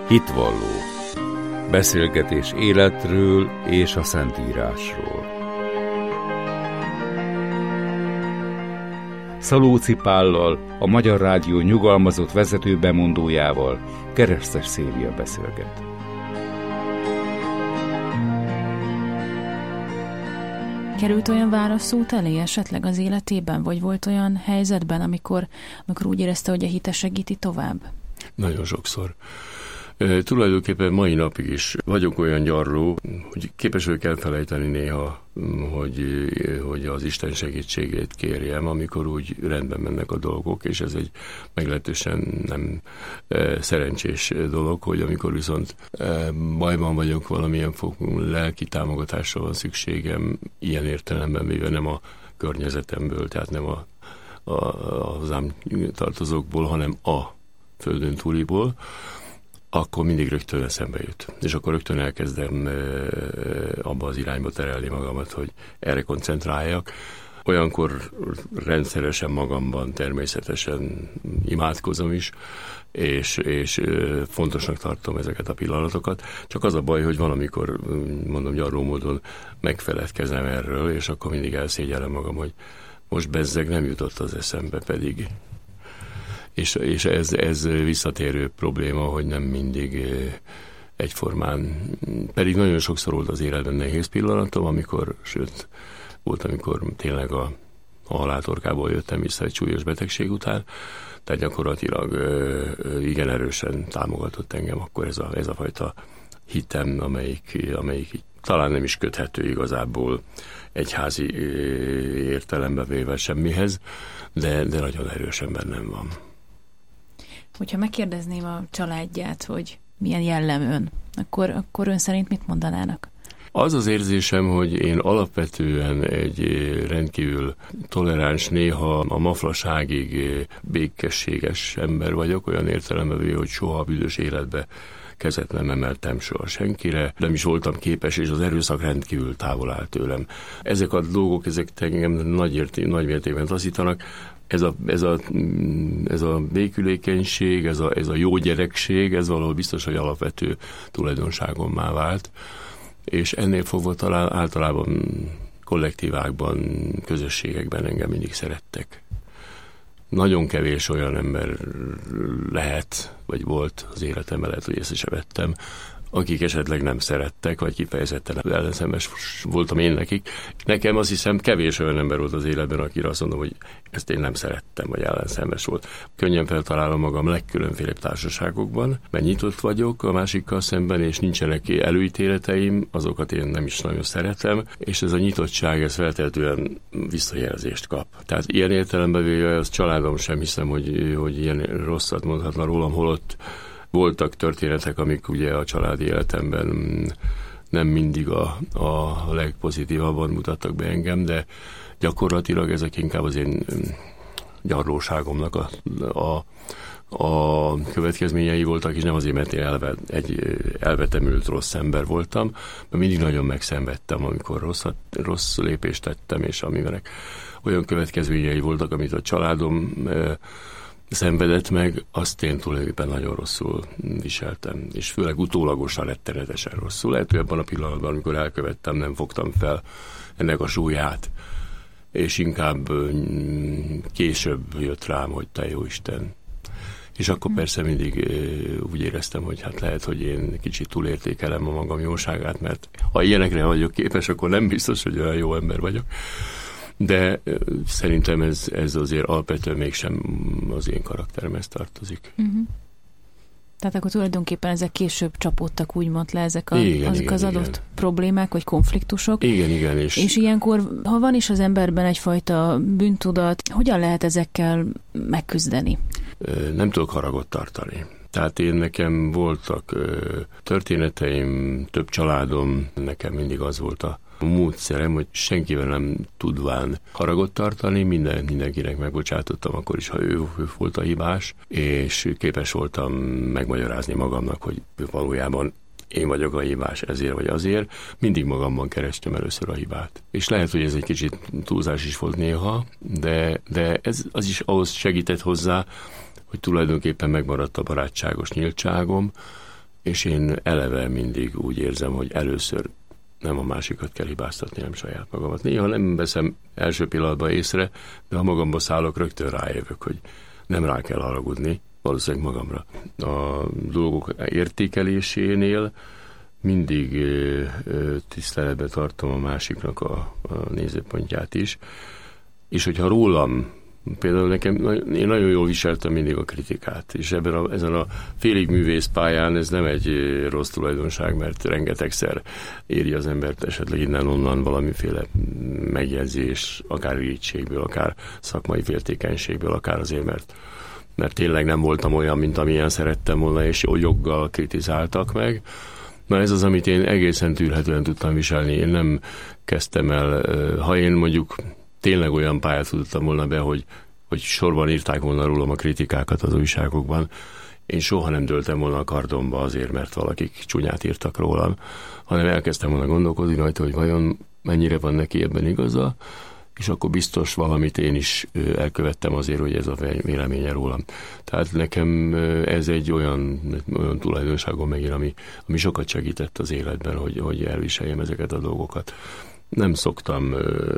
Hitvalló. Beszélgetés életről és a Szentírásról. Szalóci Pállal, a Magyar Rádió nyugalmazott vezetőbemondójával Keresztes Szilvia beszélget. Került olyan válaszút elé esetleg az életében, vagy volt olyan helyzetben, amikor úgy érezte, hogy a hite segíti tovább? Nagyon sokszor. Tulajdonképpen mai napig is vagyok olyan gyarló, hogy képes vagyok elfelejteni néha, hogy az Isten segítségét kérjem, amikor úgy rendben mennek a dolgok, és ez egy meglehetősen nem szerencsés dolog, hogy amikor viszont bajban vagyok, valamilyen fokú lelki támogatásra van szükségem, ilyen értelemben véve nem a környezetemből, tehát nem a hozzám tartozókból, hanem a földön túliból, akkor mindig rögtön eszembe jut. És akkor rögtön elkezdem abba az irányba terelni magamat, hogy erre koncentráljak. Olyankor rendszeresen magamban természetesen imádkozom is, és fontosnak tartom ezeket a pillanatokat. Csak az a baj, hogy valamikor, mondom, gyarló módon megfeledkezem erről, és akkor mindig elszégyellem magam, hogy most bezzeg nem jutott az eszembe pedig. És ez visszatérő probléma, hogy nem mindig egyformán, pedig nagyon sokszor volt az életben nehéz pillanatom, amikor tényleg a haláltorkából jöttem vissza egy súlyos betegség után, tehát gyakorlatilag igen erősen támogatott engem akkor ez a fajta hitem, amelyik talán nem is köthető igazából egyházi értelembe véve semmihez, de nagyon erősen bennem van. Hogyha megkérdezném a családját, hogy milyen jellem ön, akkor ön szerint mit mondanának? Az az érzésem, hogy én alapvetően egy rendkívül toleráns, néha a maflaságig békességes ember vagyok, olyan értelemben, hogy soha a büdös életbe kezet nem emeltem soha senkire, nem is voltam képes, és az erőszak rendkívül távol áll tőlem. Ezek a dolgok, ezek engem nagy mértékben taszítanak. Ez a békülékenység, ez a jó gyerekség, ez valahol biztos, hogy alapvető tulajdonságommá vált, és ennél fogva talán általában kollektívákban, közösségekben engem mindig szerettek. Nagyon kevés olyan ember lehet, vagy volt az életem mellett, hogy észre sem vettem, akik esetleg nem szerettek, vagy kifejezetten ellenszenves voltam én nekik. Nekem azt hiszem kevés olyan ember volt az életben, akire azt mondom, hogy ezt én nem szerettem, vagy ellenszenves volt. Könnyen feltalálom magam legkülönfélebb társaságokban, mert nyitott vagyok a másikkal szemben, és nincsenek előítéleteim, azokat én nem is nagyon szeretem, és ez a nyitottság, ez feltétlenül visszajelzést kap. Tehát ilyen értelemben véve az családom sem hiszem, hogy ilyen rosszat mondhatna rólam, holott voltak történetek, amik ugye a családi életemben nem mindig a legpozitívabban mutattak be engem, de gyakorlatilag ezek inkább az én gyarlóságomnak a következményei voltak, és nem azért, mert én egy elvetemült rossz ember voltam, mert mindig nagyon megszenvedtem, amikor rossz lépést tettem, és amivenek olyan következményei voltak, amit a családom szenvedett meg, azt én tulajdonképpen nagyon rosszul viseltem, és főleg utólagosan rettenetesen rosszul. Lehet, hogy abban a pillanatban, amikor elkövettem, nem fogtam fel ennek a súlyát, és inkább később jött rám, hogy te jó Isten. És akkor persze mindig úgy éreztem, hogy hát lehet, hogy én kicsit túlértékelem a magam jóságát, mert ha ilyenekre vagyok képes, akkor nem biztos, hogy olyan jó ember vagyok. De szerintem ez azért alapvetően mégsem az én karakteremhez tartozik. Uh-huh. Tehát akkor tulajdonképpen ezek később csapódtak úgymond le, ezek az adott problémák vagy konfliktusok. Igen. És ilyenkor, ha van is az emberben egyfajta bűntudat, hogyan lehet ezekkel megküzdeni? Nem tudok haragot tartani. Tehát nekem voltak történeteim, több családom, nekem mindig az volt a módszerem, hogy senkivel nem tudván haragot tartani, mindenkinek megbocsátottam akkor is, ha ő volt a hibás, és képes voltam megmagyarázni magamnak, hogy valójában én vagyok a hibás ezért vagy azért, mindig magamban kerestem először a hibát. És lehet, hogy ez egy kicsit túlzás is volt néha, de az is ahhoz segített hozzá, hogy tulajdonképpen megmaradt a barátságos nyíltságom, és én eleve mindig úgy érzem, hogy először nem a másikat kell hibáztatni, nem saját magamat. Néha nem veszem első pillanatban észre, de ha magamba szállok, rögtön rájövök, hogy nem rá kell haragudni, valószínűleg magamra. A dolgok értékelésénél mindig tiszteletbe tartom a másiknak a nézőpontját is, és hogyha rólam, például nekem, én nagyon jól viseltem mindig a kritikát, és ezen a félig művész pályán ez nem egy rossz tulajdonság, mert rengetegszer éri az embert esetleg innen-onnan valamiféle megjegyzés, akár irítségből, akár szakmai féltékenységből, akár azért, mert tényleg nem voltam olyan, mint amilyen szerettem volna, és joggal kritizáltak meg. Na ez az, amit én egészen tűrhetően tudtam viselni. Én nem kezdtem el, ha én mondjuk tényleg olyan pályát tudtam volna be, hogy sorban írták volna rólam a kritikákat az újságokban, én soha nem dőltem volna a kardomba azért, mert valakik csúnyát írtak rólam, hanem elkezdtem volna gondolkodni rajta, hogy vajon mennyire van neki ebben igaza, és akkor biztos valamit én is elkövettem azért, hogy ez a véleménye rólam. Tehát nekem ez egy olyan tulajdonságom megint, ami sokat segített az életben, hogy elviseljem ezeket a dolgokat. Nem szoktam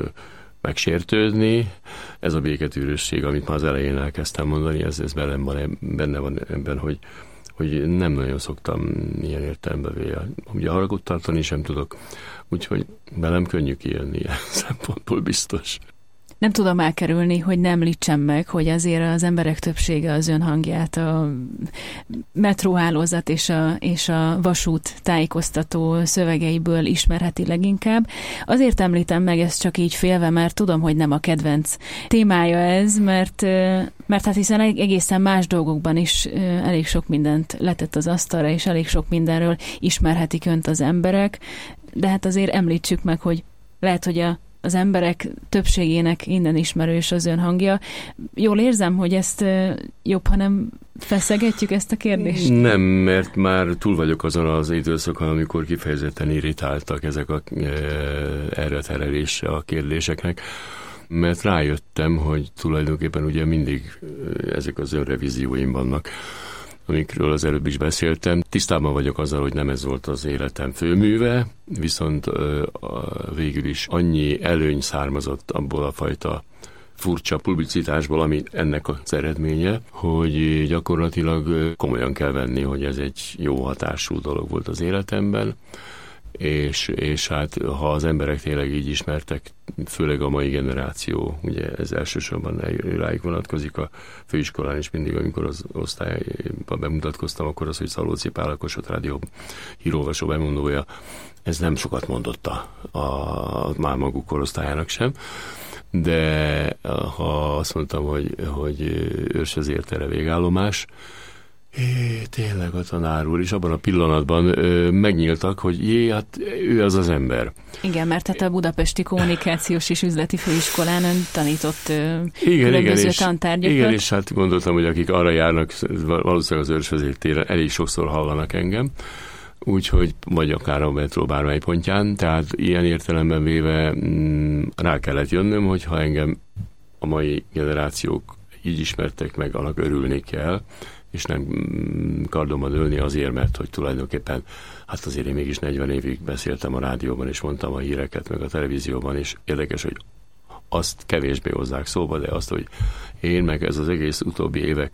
megsértődni. Ez a béketűrösség, amit már az elején elkezdtem mondani, ez benne van ebben, hogy nem nagyon szoktam ilyen értelemben ugye haragot tartani sem tudok, úgyhogy velem könnyű kijönni ilyen szempontból biztos. Nem tudom elkerülni, hogy nem említsem meg, hogy azért az emberek többsége az ön hangját a metróhálózat és a vasút tájékoztató szövegeiből ismerheti leginkább. Azért említem meg ezt csak így félve, mert tudom, hogy nem a kedvenc témája ez, mert hát hiszen egészen más dolgokban is elég sok mindent letett az asztalra, és elég sok mindenről ismerhetik önt az emberek, de hát azért említsük meg, hogy lehet, hogy az emberek többségének innen ismerős az ön hangja. Jól érzem, hogy ezt jobb, ha nem feszegetjük ezt a kérdést? Nem, mert már túl vagyok azon az időszakon, amikor kifejezetten irritáltak ezek erre terelésre a kérdéseknek, mert rájöttem, hogy tulajdonképpen ugye mindig ezek az önrevízióim vannak, amikről az előbb is beszéltem. Tisztában vagyok azzal, hogy nem ez volt az életem főműve, viszont végül is annyi előny származott abból a fajta furcsa publicitásból, ami ennek az eredménye, hogy gyakorlatilag komolyan kell venni, hogy ez egy jó hatású dolog volt az életemben, és hát ha az emberek tényleg így ismertek, főleg a mai generáció, ugye ez elsősorban rájuk vonatkozik a főiskolán is mindig, amikor az osztályban bemutatkoztam, akkor az, hogy Szalóci Pál, a Kossuth Rádió hírolvasó bemondója, ez nem sokat mondott a már maguk korosztályának sem, de ha azt mondtam, hogy őrs az értere végállomás, tényleg a tanár úr, és abban a pillanatban megnyíltak, hogy hát ő az ember. Igen, mert hát a Budapesti Kommunikációs és Üzleti Főiskolán ön tanított különböző tantárgyakat. Igen, és hát gondoltam, hogy akik arra járnak, valószínűleg az Őrsvezér téren elég sokszor hallanak engem, úgyhogy vagy akár a metró bármely pontján, tehát ilyen értelemben véve rá kellett jönnöm, hogy ha engem a mai generációk így ismertek meg, annak örülni kell, és nem kardomban ölni azért, mert hogy tulajdonképpen, hát azért én mégis 40 évig beszéltem a rádióban, és mondtam a híreket, meg a televízióban, és érdekes, hogy azt kevésbé hozzák szóba, de azt, hogy én, meg ez az egész utóbbi évek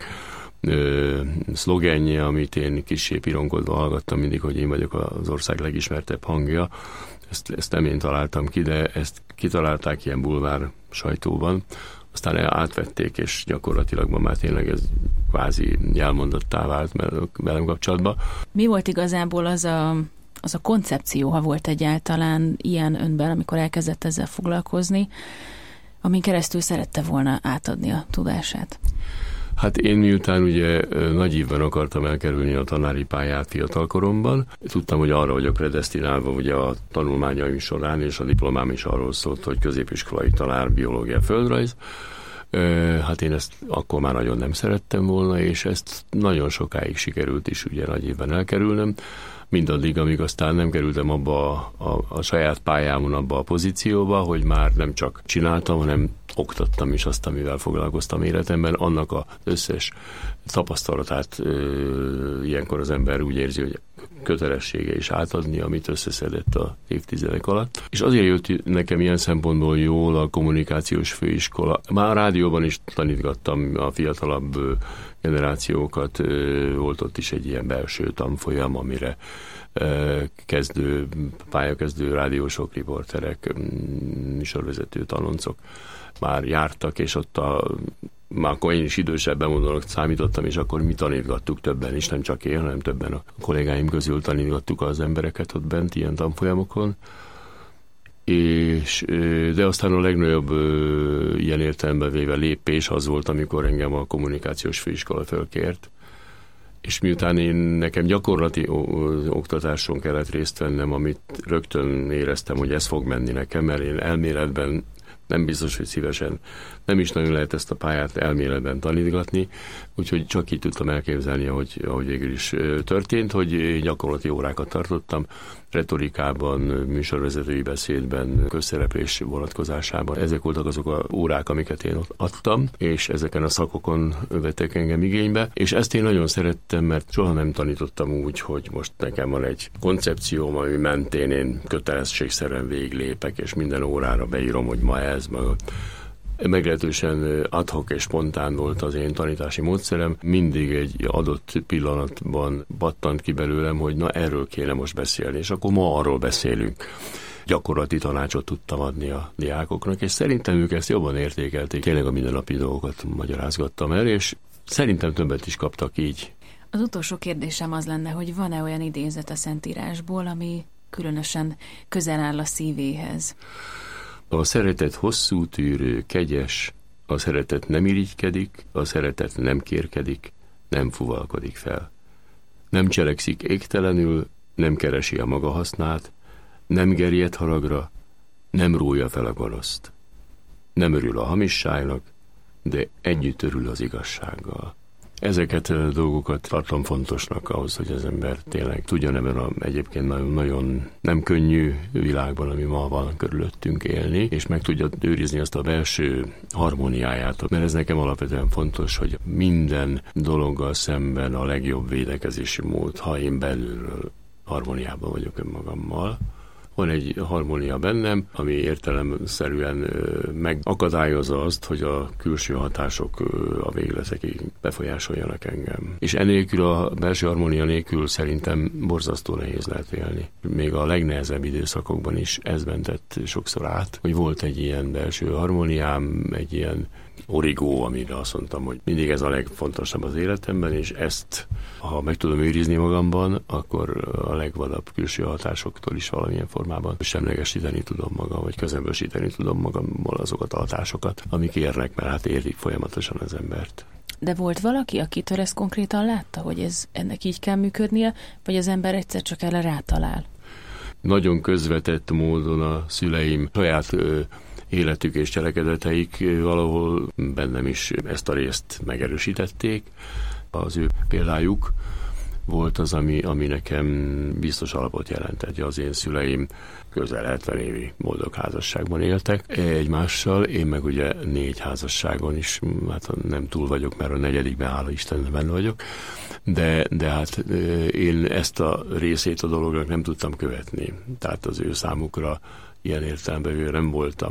szlogenje, amit én kissé pironkodva hallgattam mindig, hogy én vagyok az ország legismertebb hangja, ezt nem én találtam ki, de ezt kitalálták ilyen bulvár sajtóban, aztán átvették, és gyakorlatilag ma már tényleg ez kvázi jelmondattá vált velem kapcsolatban. Mi volt igazából az a koncepció, ha volt egyáltalán ilyen önben, amikor elkezdett ezzel foglalkozni, amin keresztül szerette volna átadni a tudását? Hát én miután ugye nagy évben akartam elkerülni a tanári pályát fiatalkoromban, tudtam, hogy arra vagyok predesztinálva ugye a tanulmányaim során, és a diplomám is arról szólt, hogy középiskolai tanár, biológia, földrajz. Hát én ezt akkor már nagyon nem szerettem volna, és ezt nagyon sokáig sikerült is ugye nagy évben elkerülnem, mindaddig, amíg aztán nem kerültem abba a saját pályámon abba a pozícióba, hogy már nem csak csináltam, hanem oktattam is azt, amivel foglalkoztam életemben, annak az összes tapasztalatát ilyenkor az ember úgy érzi, hogy kötelessége is átadni, amit összeszedett a évtizedek alatt. És azért jött nekem ilyen szempontból jól a kommunikációs főiskola. Már a rádióban is tanítgattam a fiatalabb generációkat, volt ott is egy ilyen belső tanfolyam, amire pályakezdő rádiósok, riporterek, műsorvezető tanoncok már jártak, és ott már akkor én is idősebb bemondónak számítottam, és akkor mi tanítgattuk többen is, nem csak én, hanem többen a kollégáim közül tanítgattuk az embereket ott bent ilyen tanfolyamokon. De aztán a legnagyobb ilyen értelemben véve lépés az volt, amikor engem a kommunikációs főiskola fölkért, és miután nekem gyakorlati oktatáson kellett részt vennem, amit rögtön éreztem, hogy ez fog menni nekem, mert én elméletben nem biztos, hogy szívesen, nem is nagyon lehet ezt a pályát elméletben tanítgatni, úgyhogy csak így tudtam elképzelni, ahogy végül is történt, hogy gyakorlati órákat tartottam, retorikában, műsorvezetői beszédben, közszereplés vonatkozásában. Ezek voltak azok a órák, amiket én ott adtam, és ezeken a szakokon vettek engem igénybe, és ezt én nagyon szerettem, mert soha nem tanítottam úgy, hogy most nekem van egy koncepcióm, ami mentén én kötelességszerűen végiglépek, és minden órára beírom, hogy ma ez, maga. Meglehetősen ad hoc és spontán volt az én tanítási módszerem. Mindig egy adott pillanatban battant ki belőlem, hogy na erről kéne most beszélni, és akkor ma arról beszélünk. Gyakorlati tanácsot tudtam adni a diákoknak, és szerintem ők ezt jobban értékelték. Tényleg a mindennapi dolgokat magyarázgattam el, és szerintem többet is kaptak így. Az utolsó kérdésem az lenne, hogy van-e olyan idézet a Szentírásból, ami különösen közel áll a szívéhez? A szeretet hosszú tűrő, kegyes, a szeretet nem irigykedik, a szeretet nem kérkedik, nem fuvalkodik fel. Nem cselekszik égtelenül, nem keresi a maga hasznát, nem gerjed haragra, nem rója fel a gonoszt. Nem örül a hamisságnak, de együtt örül az igazsággal. Ezeket a dolgokat tartom fontosnak ahhoz, hogy az ember tényleg tudjon ebben a egyébként nagyon nem könnyű világban, ami ma van körülöttünk élni, és meg tudja őrizni azt a belső harmóniáját. Mert ez nekem alapvetően fontos, hogy minden dologgal szemben a legjobb védekezési mód, ha én belülről harmóniában vagyok önmagammal. Van egy harmónia bennem, ami értelemszerűen megakadályozza azt, hogy a külső hatások a végletekig befolyásoljanak engem. És enélkül, a belső harmónia nélkül szerintem borzasztó nehéz lehet élni. Még a legnehezebb időszakokban is ez mentett sokszor át, hogy volt egy ilyen belső harmóniám, egy ilyen origó, amire azt mondtam, hogy mindig ez a legfontosabb az életemben, és ezt, ha meg tudom őrizni magamban, akkor a legvadabb külső hatásoktól is valamilyen formában semlegesíteni tudom magam, vagy közömbösíteni tudom magamból azokat a hatásokat, amik érnek, mert hát érik folyamatosan az embert. De volt valaki, akitől ezt konkrétan látta, hogy ennek így kell működnie, vagy az ember egyszer csak erre rátalál? Nagyon közvetett módon a szüleim saját életük és cselekedeteik valahol bennem is ezt a részt megerősítették. Az ő példájuk volt az, ami nekem biztos alapot jelentett. Az én szüleim közel 70 évi boldog házasságban éltek egymással, én meg ugye 4 házasságon is, hát nem túl vagyok, mert a 4. hála Istennek benne vagyok, de hát én ezt a részét a dolognak nem tudtam követni. Tehát az ő számukra ilyen értelemben nem voltam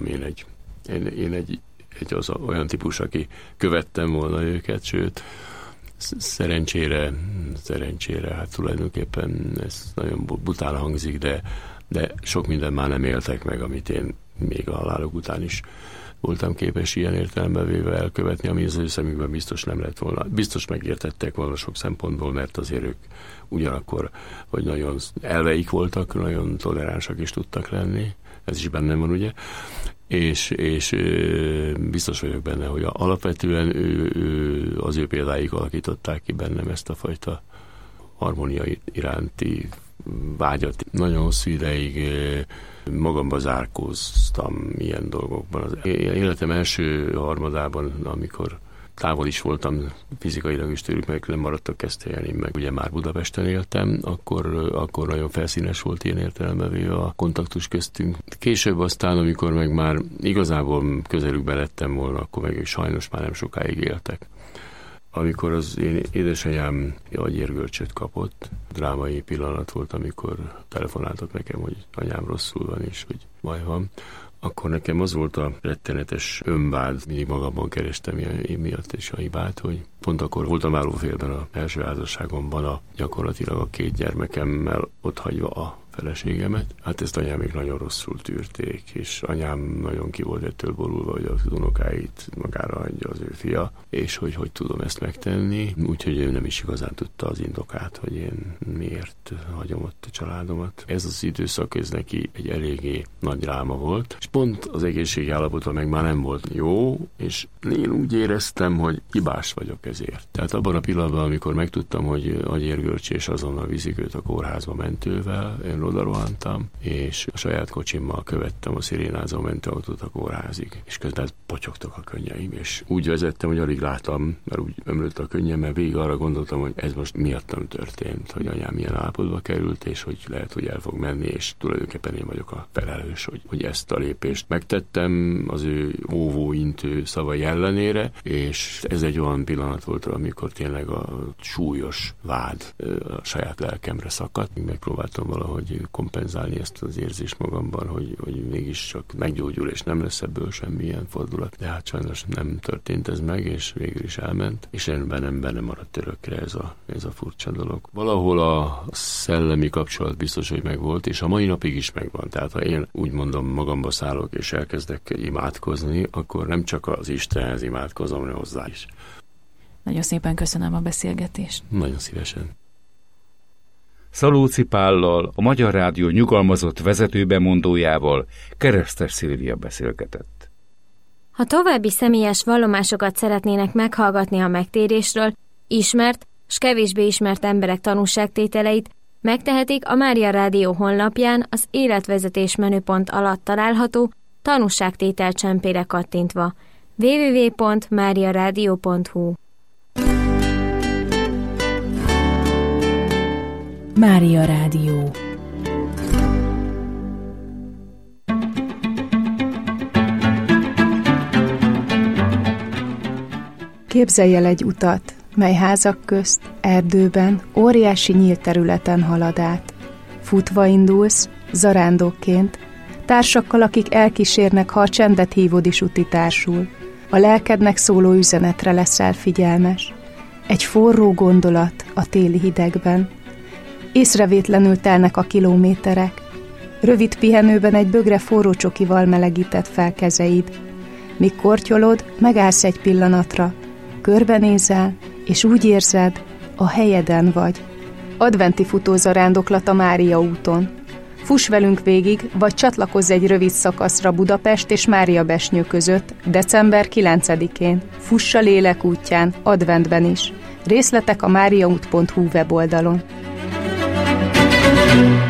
én egy olyan típus, aki követtem volna őket, sőt, szerencsére, hát tulajdonképpen ez nagyon bután hangzik, de sok minden már nem éltek meg, amit én még a halálok után is voltam képes ilyen értelemben véve elkövetni, ami az ő szemükben biztos nem lett volna. Biztos megértettek volna sok szempontból, mert azért ők ugyanakkor, hogy nagyon elveik voltak, nagyon toleránsak is tudtak lenni, ez is bennem van, ugye, és biztos vagyok benne, hogy alapvetően az ő példáik alakították ki bennem ezt a fajta harmónia iránti vágyat. Nagyon hosszú ideig magamba zárkóztam ilyen dolgokban. Az életem első harmadában, amikor távol is voltam fizikailag is tőlük, meg nem maradtak Keszthelyen, én meg ugye már Budapesten éltem, akkor nagyon felszínes volt ilyen értelemben véve a kontaktus köztünk. Később aztán, amikor meg már igazából közelükbe lettem volna, akkor meg sajnos már nem sokáig éltek. Amikor az én édesanyám agyérgörcsöt kapott, drámai pillanat volt, amikor telefonáltak nekem, hogy anyám rosszul van, és hogy baj van, akkor nekem az volt a rettenetes önvád, mindig magamban kerestem én miatt és a hibát, hogy pont akkor voltam állófélben az első házasságomban, gyakorlatilag a 2 gyermekemmel otthagyva a feleségemet. Hát ezt anyám még nagyon rosszul tűrték, és anyám nagyon ki volt ettől borulva, hogy az unokáit magára hagyja az ő fia, és hogy tudom ezt megtenni, úgyhogy ő nem is igazán tudta az indokát, hogy én miért hagyom ott a családomat. Ez az időszak, ez neki egy eléggé nagy dráma volt, és pont az egészségi állapota meg már nem volt jó, és én úgy éreztem, hogy hibás vagyok ezért. Tehát abban a pillanatban, amikor megtudtam, hogy agyérgörcs, és azonnal viszik őt a kórházba mentővel, én oda rohantam, és a saját kocsimmal követtem a szirénázó mentőautót a kórházig, és közben potyogtak a könnyeim, és úgy vezettem, hogy alig láttam, mert úgy ömlött a könnyem, mert végig arra gondoltam, hogy ez most miattam történt, hogy anyám milyen állapotba került, és hogy lehet, hogy el fog menni, és tulajdonképpen én vagyok a felelős, hogy ezt a lépést megtettem az ő óvóintő szavai ellenére, és ez egy olyan pillanat volt, amikor tényleg a súlyos vád a saját lelkemre szakadt. Megpróbáltam valahogy kompenzálni ezt az érzést magamban, hogy mégis csak meggyógyul, és nem lesz ebből semmilyen fordulat. De hát sajnos nem történt ez meg, és végül is elment, és én bennem maradt örökre ez a furcsa dolog. Valahol a szellemi kapcsolat biztos, hogy megvolt, és a mai napig is megvan. Tehát ha én úgy mondom, magamba szállok, és elkezdek imádkozni, akkor nem csak az Istenhez imádkozom, hanem hozzá is. Nagyon szépen köszönöm a beszélgetést. Nagyon szívesen. Szalóci Pállal, a Magyar Rádió nyugalmazott vezetőbemondójával Keresztes Szilvia beszélgetett. Ha további személyes vallomásokat szeretnének meghallgatni a megtérésről, ismert s kevésbé ismert emberek tanúságtételeit, megtehetik a Mária Rádió honlapján az életvezetés menüpont alatt található tanúságtétel csempére kattintva. www.mariaradio.hu. Mária Rádió. Képzelj el egy utat, mely házak közt, erdőben, óriási nyílt területen halad át. Futva indulsz, zarándokként, társakkal, akik elkísérnek, ha a csendet hívod is utitársul. A lelkednek szóló üzenetre leszel figyelmes. Egy forró gondolat a téli hidegben. Észrevétlenül telnek a kilométerek. Rövid pihenőben egy bögre forró csokival melegített fel kezeid. Míg kortyolod, megállsz egy pillanatra, körbenézel, és úgy érzed, a helyeden vagy. Adventi futózarándoklat a Mária úton. Fuss velünk végig, vagy csatlakozz egy rövid szakaszra Budapest és Máriabesnyő között, december 9-én. Fuss a lélek útján, adventben is. Részletek a mariaút.hu weboldalon.